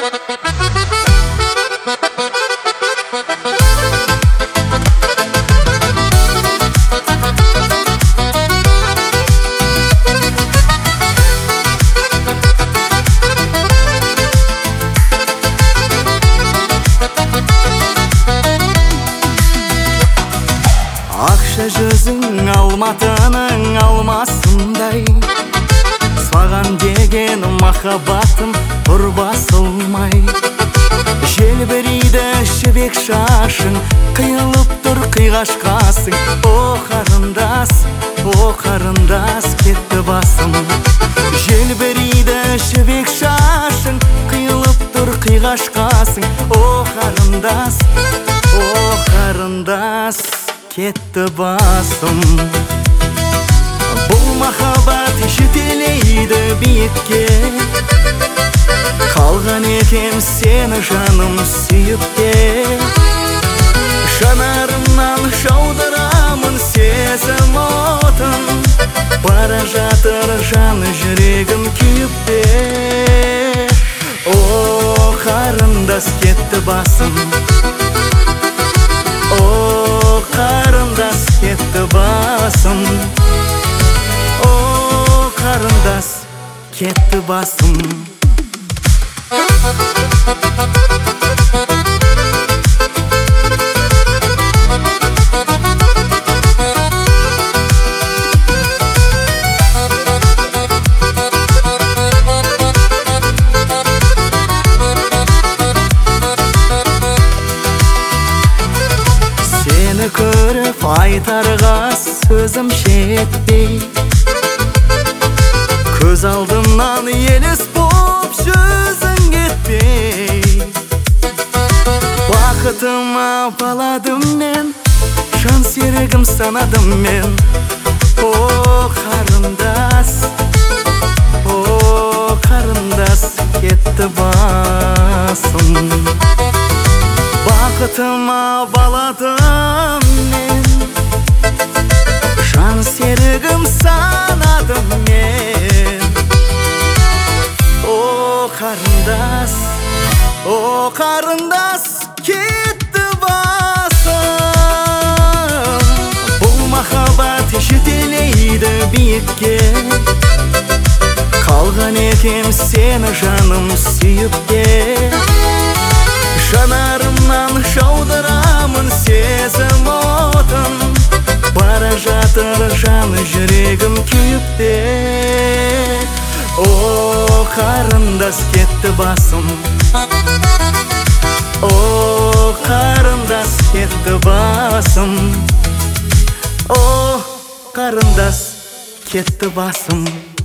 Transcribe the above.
Ақша жүзің Алматының алмасындай, саған деген махаббатым тұр басылмай. Желбірейді жібек шашың, қиылып тұр қиғашқасың. О қарындас, кетті басым. Желбірейді жібек шашың, қиылып тұр қиғашқасың. О қарындас, кетті басым. Бұл махаббат жетелейді биікке, қалған екем сені жаным сүйіп те. Жанарымнан жаудырамын сезім отын, бара жатыр жан жүрегім күйіп те. О қарындас, кетті басым. О қарындас, кетті басым. О қарындас, кетті басым. Сені көріп айтарға сөзім жетпей, көз алдымнан елес боп жүзің кетпей. Бақытыма баладым мен, жан серігім санадым мен. О қарындас, кетті басым. Бақытыма баладым мен, жан серігім санадым мен. О қарындас, кетті басым. Бұл махаббат жетелейді биікке, қалған екем сені жаным сүйіп те. Жанарымнан жаудырамын сезім отын, бара жатыр жан жүрегім күйіп те. О қарындас, кетті басым. О қарындас, кетті басым. О қарындас, кетті басым.